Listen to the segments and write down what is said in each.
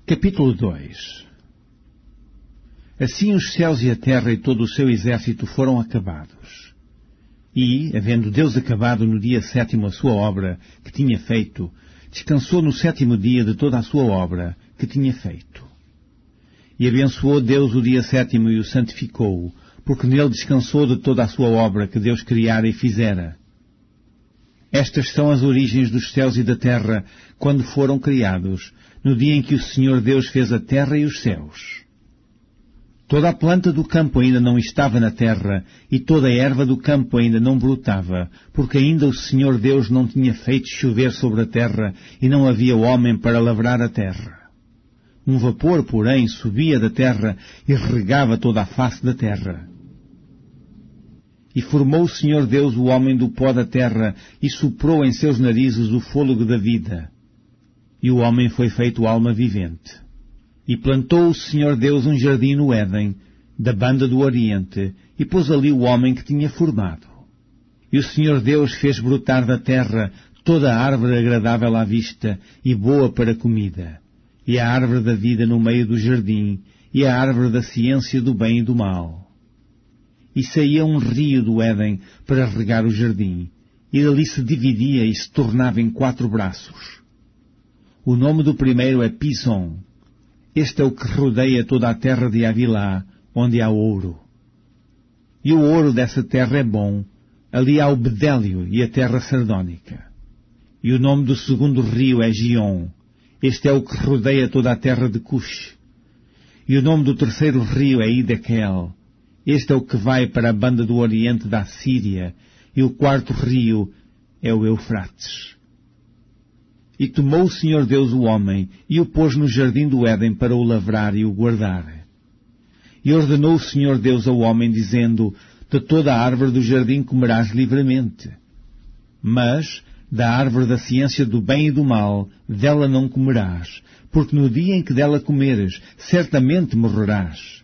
Capítulo 2. Assim os céus e a terra e todo o seu exército foram acabados. E, havendo Deus acabado no dia 7º a sua obra que tinha feito, descansou no 7º dia de toda a sua obra que tinha feito. E abençoou Deus o dia 7º e o santificou, porque nele descansou de toda a sua obra que Deus criara e fizera. Estas são as origens dos céus e da terra, quando foram criados, no dia em que o Senhor Deus fez a terra e os céus. Toda a planta do campo ainda não estava na terra, e toda a erva do campo ainda não brotava, porque ainda o Senhor Deus não tinha feito chover sobre a terra, e não havia homem para lavrar a terra. Um vapor, porém, subia da terra e regava toda a face da terra. E formou o Senhor Deus o homem do pó da terra, e soprou em seus narizes o fôlego da vida. E o homem foi feito alma vivente. E plantou o Senhor Deus um jardim no Éden, da banda do Oriente, e pôs ali o homem que tinha formado. E o Senhor Deus fez brotar da terra toda a árvore agradável à vista e boa para comida, e a árvore da vida no meio do jardim, e a árvore da ciência do bem e do mal. E saía um rio do Éden para regar o jardim, e dali se dividia e se tornava em 4 braços. O nome do primeiro é Pison. Este é o que rodeia toda a terra de Havilá, onde há ouro. E o ouro dessa terra é bom. Ali há o bedélio e a terra sardónica. E o nome do segundo rio é Gion. Este é o que rodeia toda a terra de Cush. E o nome do terceiro rio é Idekel. Este é o que vai para a banda do Oriente da Síria. E o 4º rio é o Eufrates. E tomou o Senhor Deus o homem, e o pôs no jardim do Éden para o lavrar e o guardar. E ordenou o Senhor Deus ao homem, dizendo, de toda a árvore do jardim comerás livremente. Mas, da árvore da ciência do bem e do mal, dela não comerás, porque no dia em que dela comeres, certamente morrerás.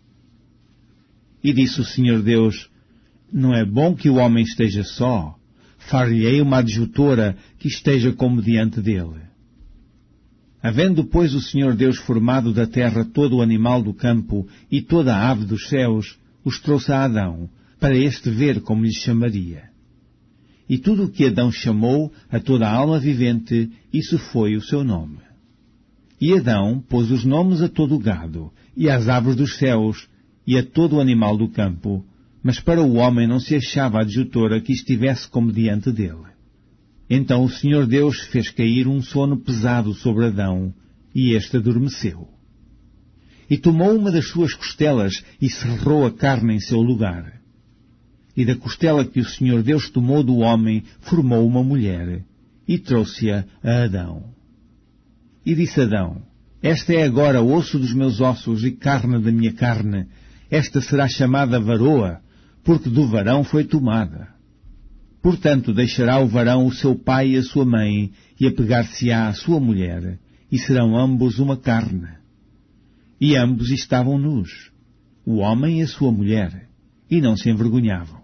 E disse o Senhor Deus, não é bom que o homem esteja só. Far-lhe-ei uma adjutora que esteja como diante dele. Havendo, pois, o Senhor Deus formado da terra todo o animal do campo e toda a ave dos céus, os trouxe a Adão, para este ver como lhe chamaria. E tudo o que Adão chamou a toda a alma vivente, isso foi o seu nome. E Adão pôs os nomes a todo o gado, e às aves dos céus, e a todo o animal do campo, mas para o homem não se achava adjutora que estivesse como diante dele. Então o Senhor Deus fez cair um sono pesado sobre Adão, e este adormeceu. E tomou uma das suas costelas e serrou a carne em seu lugar. E da costela que o Senhor Deus tomou do homem, formou uma mulher, e trouxe-a a Adão. E disse Adão, esta é agora osso dos meus ossos e carne da minha carne, esta será chamada varoa, porque do varão foi tomada. Portanto, deixará o varão o seu pai e a sua mãe, e apegar-se-á à sua mulher, e serão ambos uma carne. E ambos estavam nus, o homem e a sua mulher, e não se envergonhavam.